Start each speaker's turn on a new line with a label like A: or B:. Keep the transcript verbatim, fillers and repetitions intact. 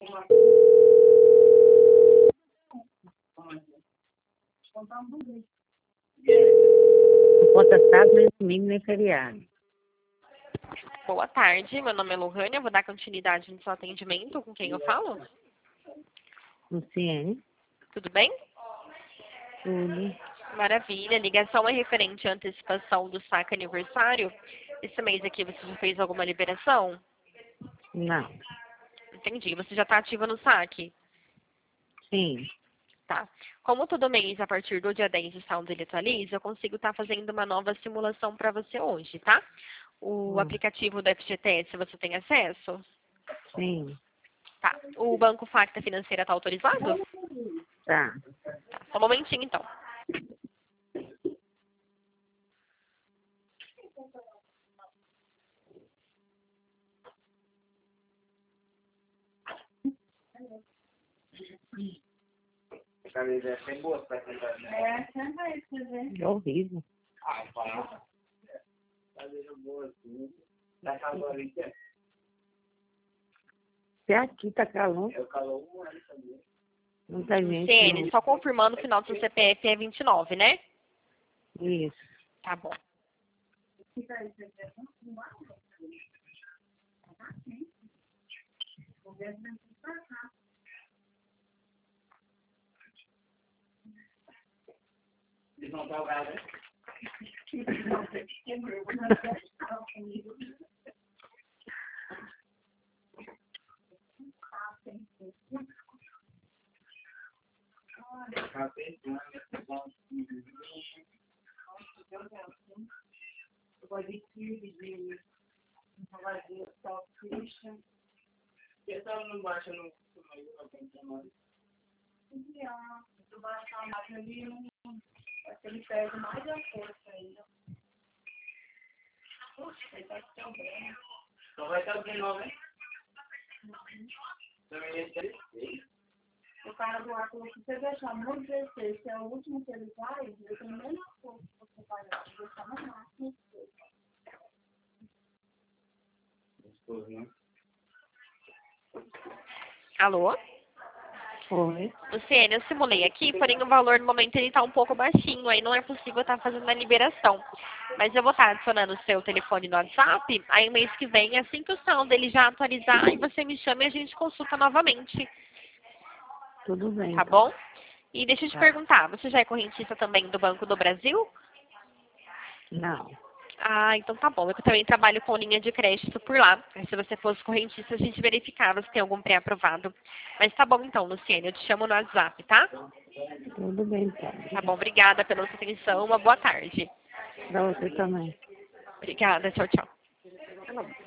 A: Não conta sábado, nem domingo, nem feriado.
B: Boa tarde, meu nome é Lohane, eu vou dar continuidade no seu atendimento. Com quem eu falo?
A: Luciene,
B: Tudo bem?
A: tudo.
B: Maravilha, a ligação é referente à antecipação do saque aniversário. Esse mês aqui você já fez alguma liberação?
A: Não.
B: Entendi, você já está ativa no saque?
A: Sim.
B: Tá. Como todo mês, a partir do dia dez o saldo ele atualiza, eu consigo estar fazendo uma nova simulação para você hoje, tá? O
A: Hum.
B: aplicativo do F G T S, você tem acesso?
A: Sim.
B: Tá. O Banco Facta Financeira está autorizado?
A: Tá.
B: Tá. Só um momentinho, então.
A: É horrível. Se aqui tá calor. Muita gente.
B: Ciene,
A: Não.
B: só confirmando o final do seu C P F é vinte e nove, né?
A: Isso.
B: Tá bom.
C: O cara do ar falou que se você deixar no dezesseis, que é o último que ele vai, eu tenho menos força que você vai deixar no máximo.
B: Alô?
A: Oi.
B: Luciene, eu simulei aqui, porém o valor no momento ele tá um pouco baixinho, aí não é possível estar fazendo a liberação. Mas eu vou estar adicionando o seu telefone no WhatsApp, aí mês que vem, assim que o saldo dele já atualizar, aí você me chama e a gente consulta novamente,
A: Tudo bem.
B: tá
A: então.
B: bom? E deixa eu te
A: Tá.
B: perguntar, você já é correntista também do Banco do Brasil?
A: Não.
B: Ah, então tá bom. Eu também trabalho com linha de crédito por lá. Aí, se você fosse correntista, a gente verificava se tem algum pré-aprovado. Mas tá bom então, Luciene. Eu te chamo no WhatsApp, tá?
A: Tudo bem, então.
B: Tá bom, obrigada pela sua atenção. Uma boa tarde.
A: Pra você também.
B: Obrigada, tchau, tchau.